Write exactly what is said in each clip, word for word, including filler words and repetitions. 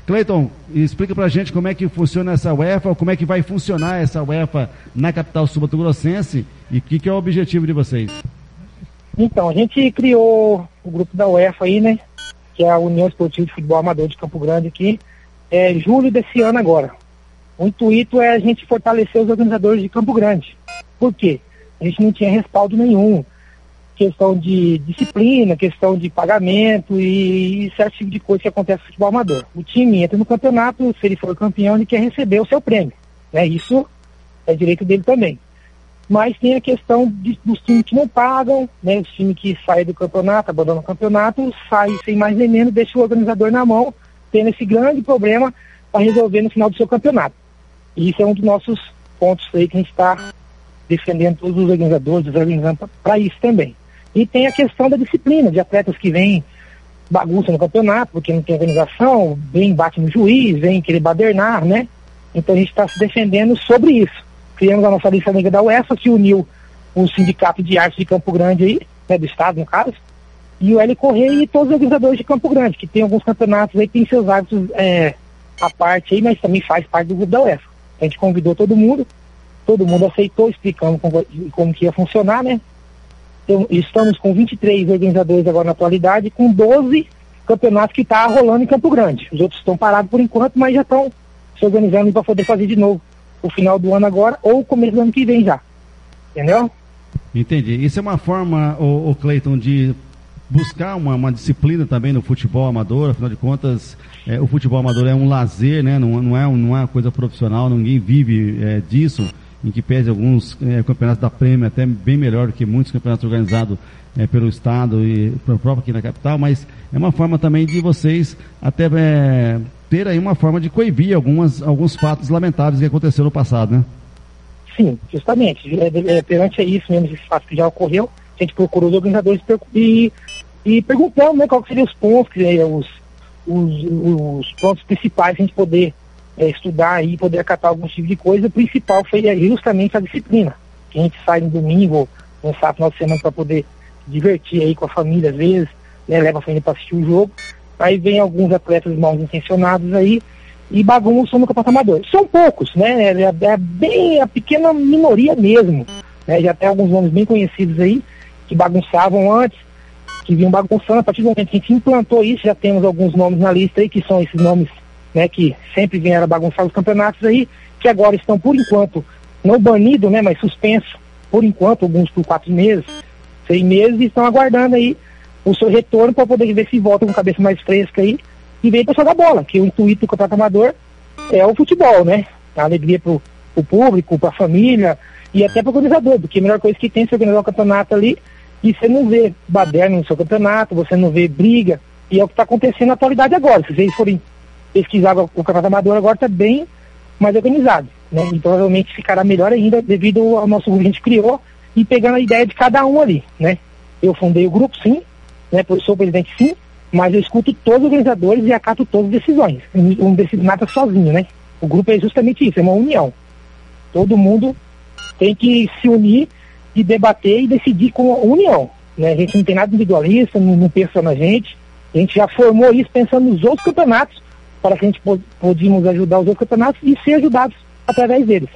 Cleiton, explica pra gente como é que funciona essa UEFA, como é que vai funcionar essa UEFA na capital sul-mato-grossense e o que, que é o objetivo de vocês. Então, a gente criou o grupo da UEFA aí, né, que é a União Esportiva de Futebol Amador de Campo Grande aqui, é julho desse ano agora. O intuito é a gente fortalecer os organizadores de Campo Grande. Por quê? A gente não tinha respaldo nenhum. Questão de disciplina, questão de pagamento e, e certo tipo de coisa que acontece no futebol amador. O time entra no campeonato, se ele for campeão, ele quer receber o seu prêmio. Né? Isso é direito dele também. Mas tem a questão de, dos times que não pagam, né? Os times que saem do campeonato, abandonam o campeonato, saem sem mais nem menos, deixa o organizador na mão, tendo esse grande problema para resolver no final do seu campeonato. E isso é um dos nossos pontos aí que a gente está defendendo todos os organizadores, organizando para isso também. E tem a questão da disciplina, de atletas que vêm bagunça no campeonato, porque não tem organização, vem bate no juiz, vem querer badernar, né? Então a gente está se defendendo sobre isso. Criamos a nossa lista negra da UEFA, que uniu o Sindicato de Arte de Campo Grande aí, né, do estado no caso, e o L Correia e todos os organizadores de Campo Grande, que tem alguns campeonatos aí que tem seus árbitros é, à parte aí, mas também faz parte do grupo da UEFA. A gente convidou todo mundo, todo mundo aceitou, explicando como, como que ia funcionar, né? Então, estamos com vinte e três organizadores agora na atualidade, com doze campeonatos que está rolando em Campo Grande. Os outros estão parados por enquanto, mas já estão se organizando para poder fazer de novo o final do ano agora ou o começo do ano que vem já. Entendeu? Entendi. Isso é uma forma, o, o Cleiton, de buscar uma, uma disciplina também no futebol amador. Afinal de contas, é, o futebol amador é um lazer, né? Não, não, é, não é uma coisa profissional, ninguém vive é, disso. Em que pese alguns é, campeonatos da Prêmio até bem melhor do que muitos campeonatos organizados é, pelo Estado e pelo próprio aqui na capital, mas é uma forma também de vocês até é, ter aí uma forma de coibir algumas, alguns fatos lamentáveis que aconteceram no passado, né? Sim, justamente. É, é, perante isso mesmo, esse fato que já ocorreu, a gente procurou os organizadores e, e perguntamos, né, qual que seriam os pontos, que, é, os, os, os pontos principais que a gente poder É, estudar e poder acatar algum tipo de coisa. O principal foi justamente a disciplina, que a gente sai no domingo, no sábado, final de semana, para poder divertir aí com a família, às vezes, né, leva a família para assistir o jogo, aí vem alguns atletas mal intencionados aí e bagunçam no campeonato amador. São poucos, né, é, é bem a pequena minoria mesmo, né, já tem alguns nomes bem conhecidos aí, que bagunçavam antes, que vinham bagunçando. A partir do momento que a gente implantou isso, já temos alguns nomes na lista aí, que são esses nomes, né, que sempre vieram bagunçar os campeonatos aí, que agora estão, por enquanto, não banidos, né, mas suspensos, por enquanto, alguns por quatro meses, seis meses, e estão aguardando aí o seu retorno para poder ver se volta com cabeça mais fresca aí, e vem para jogar bola, que o intuito do campeonato amador é o futebol, né, a alegria para o público, para a família, e até para o organizador, porque a melhor coisa que tem é se organizar o campeonato ali, e você não vê baderna no seu campeonato, você não vê briga, e é o que está acontecendo na atualidade agora. Se vocês forem pesquisar o campeonato amador agora, está bem mais organizado, né? E provavelmente ficará melhor ainda devido ao nosso grupo que a gente criou e pegando a ideia de cada um ali, né? Eu fundei o grupo, sim, né? Eu sou o presidente, sim, mas eu escuto todos os organizadores e acato todas as decisões. Eu não decido nada sozinho, né? O grupo é justamente isso, é uma união. Todo mundo tem que se unir e debater e decidir com a união, né? A gente não tem nada individualista, não, não pensa na gente. A gente já formou isso pensando nos outros campeonatos, para que a gente pudéssemos ajudar os outros campeonatos e ser ajudados através deles.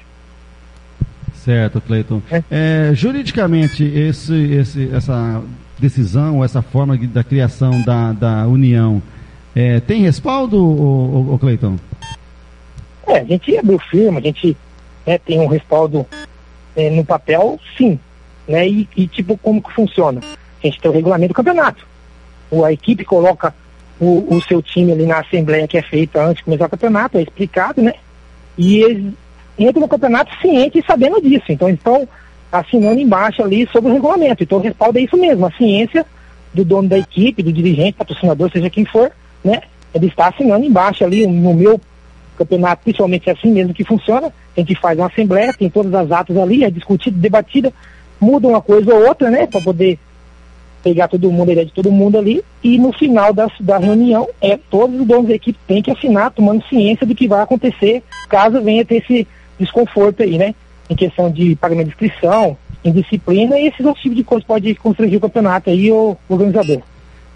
Certo, Cleiton. É. É, juridicamente, esse, esse, essa decisão, essa forma de, da criação da, da União, é, tem respaldo, ô, ô, ô, Cleiton? É, a gente abriu firma, a gente né, tem um respaldo é, no papel, sim. Né, e, e tipo, como que funciona? A gente tem o regulamento do campeonato. A equipe coloca O, o seu time ali na assembleia que é feita antes de começar o campeonato, é explicado, né? E eles entram no campeonato ciente e sabendo disso. Então, eles estão assinando embaixo ali sobre o regulamento. Então, o respaldo é isso mesmo, a ciência do dono da equipe, do dirigente, patrocinador, seja quem for, né? Ele está assinando embaixo ali, no meu campeonato, principalmente é assim mesmo que funciona. A gente faz uma assembleia, tem todas as atas ali, é discutida, debatida, muda uma coisa ou outra, né? Para poder pegar todo mundo, a ideia de todo mundo ali, e no final da, da reunião, é, todos os donos da equipe têm que assinar, tomando ciência do que vai acontecer, caso venha ter esse desconforto aí, né? Em questão de pagamento de inscrição, indisciplina, e esses outros tipos de coisas pode constranger o campeonato aí, o organizador.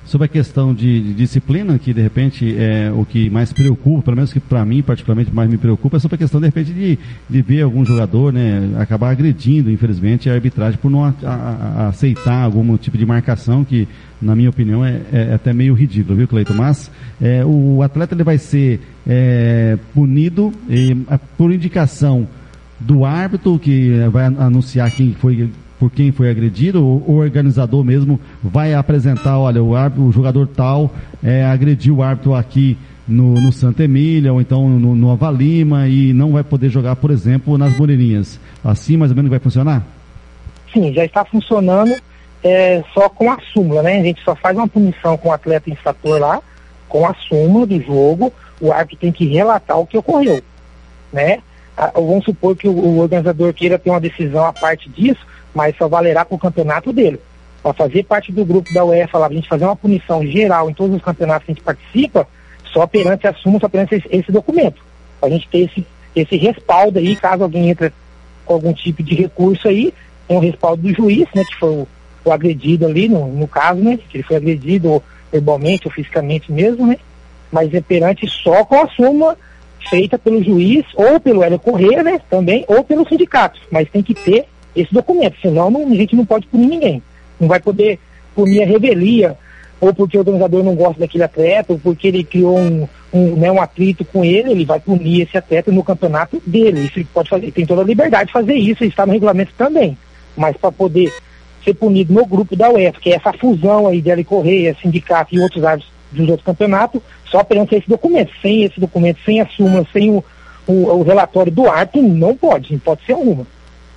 Sobre a questão de, de disciplina, que de repente é o que mais preocupa, pelo menos que para mim particularmente mais me preocupa, é sobre a questão de repente de, de ver algum jogador, né, acabar agredindo, infelizmente, a arbitragem por não a, a, a aceitar algum tipo de marcação que, na minha opinião, é, é até meio ridículo, viu, Cleiton? Mas é, o atleta ele vai ser é, punido e, a, por indicação do árbitro, que vai anunciar quem foi, por quem foi agredido, ou o organizador mesmo vai apresentar, olha, o, árbitro, o jogador tal é, agrediu o árbitro aqui no, no Santa Emília, ou então no, no Nova Lima, e não vai poder jogar, por exemplo, nas Moreirinhas. Assim mais ou menos vai funcionar? Sim, já está funcionando, é, só com a súmula, né? A gente só faz uma punição com o atleta infrator lá, com a súmula do jogo, o árbitro tem que relatar o que ocorreu, né? Ah, vamos supor que o, o organizador queira ter uma decisão à parte disso, mas só valerá para o campeonato dele. Para fazer parte do grupo da UEFA, lá, a gente fazer uma punição geral em todos os campeonatos que a gente participa, só perante a súmula, só perante esse, esse documento. Para a gente ter esse, esse respaldo aí, caso alguém entre com algum tipo de recurso aí, tem um respaldo do juiz, né, que foi o, o agredido ali, no, no caso, né, que ele foi agredido verbalmente ou fisicamente mesmo, né, mas é perante só com a súmula feita pelo juiz, ou pelo Hélio Corrêa, né, também, ou pelo sindicato, mas tem que ter esse documento, senão não, a gente não pode punir ninguém. Não vai poder punir a revelia, ou porque o organizador não gosta daquele atleta, ou porque ele criou um, um, né, um atrito com ele, ele vai punir esse atleta no campeonato dele. Isso ele pode fazer, tem toda a liberdade de fazer isso, e está no regulamento também. Mas para poder ser punido no grupo da UEFA, que é essa fusão aí de Hélio Corrêa, sindicato e outros árbitros dos outros campeonatos, só perante esse documento. Sem esse documento, sem a súmula, sem o, o, o relatório do árbitro, não pode, não pode ser uma.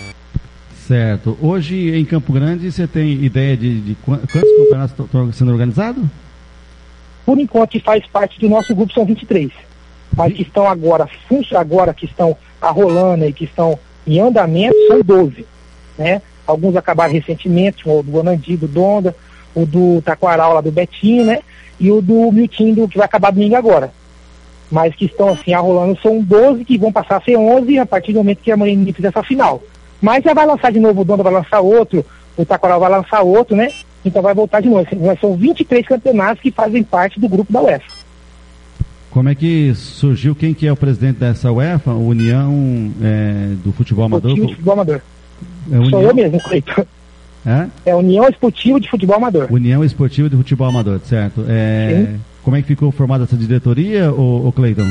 Certo. Hoje em Campo Grande você tem ideia de, de quantos campeonatos estão sendo organizados? Por enquanto, que faz parte do nosso grupo são vinte e três. Mas que estão agora, agora que estão arrolando e que estão em andamento, são doze. Né? Alguns acabaram recentemente, o do Bonandi, do Donda, o do Taquaral lá do Betinho, né? E o do Miltinho, que vai acabar domingo agora. Mas que estão assim arrolando, são doze que vão passar a ser onze a partir do momento que a Moreirinha fizer essa final. Mas já vai lançar de novo, o Donda vai lançar outro, o Taquaral vai lançar outro, né? Então vai voltar de novo. São vinte e três campeonatos que fazem parte do grupo da UEFA. Como é que surgiu, quem que é o presidente dessa UEFA? União é, do Futebol Amador? Esportivo de Futebol Amador. É União... Sou eu mesmo, Cleiton. É? É União Esportiva de Futebol Amador. União Esportiva de Futebol Amador, certo. É... Como é que ficou formada essa diretoria, ô, ô Cleiton?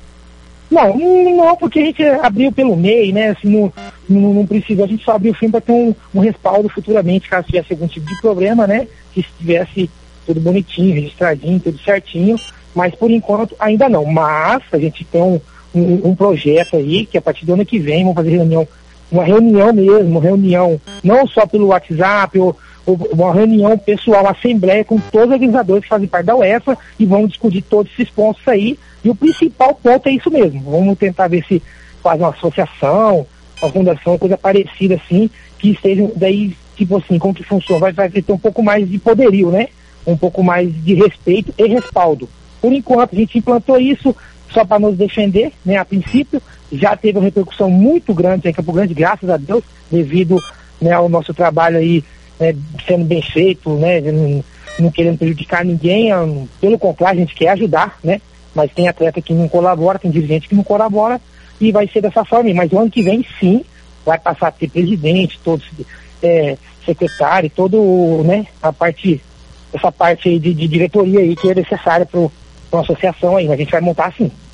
Não, não, porque a gente abriu pelo meio, né? Assim, não, não, não precisa, a gente só abriu o filme para ter um, um respaldo futuramente, caso tivesse algum tipo de problema, né? Que estivesse tudo bonitinho, registradinho, tudo certinho, mas por enquanto ainda não. Mas a gente tem um, um, um projeto aí, que a partir do ano que vem vamos fazer reunião, uma reunião mesmo, uma reunião não só pelo WhatsApp, ou, ou uma reunião pessoal, uma assembleia com todos os organizadores que fazem parte da UEFA e vamos discutir todos esses pontos aí. E o principal ponto é isso mesmo. Vamos tentar ver se faz uma associação, uma fundação, coisa parecida assim, que esteja daí, tipo assim, como que funciona? Vai, vai ter um pouco mais de poderio, né? Um pouco mais de respeito e respaldo. Por enquanto, a gente implantou isso só para nos defender, né? A princípio, já teve uma repercussão muito grande em Campo Grande, graças a Deus, devido, né, ao nosso trabalho aí, né, sendo bem feito, né? Não, não querendo prejudicar ninguém, pelo contrário, a gente quer ajudar, né? Mas tem atleta que não colabora, tem dirigente que não colabora, e vai ser dessa forma. Mas o ano que vem, sim, vai passar a ter presidente, todos, é, secretário, todo, né, a parte, essa parte aí de, de diretoria aí que é necessária para uma associação aí. A gente vai montar assim.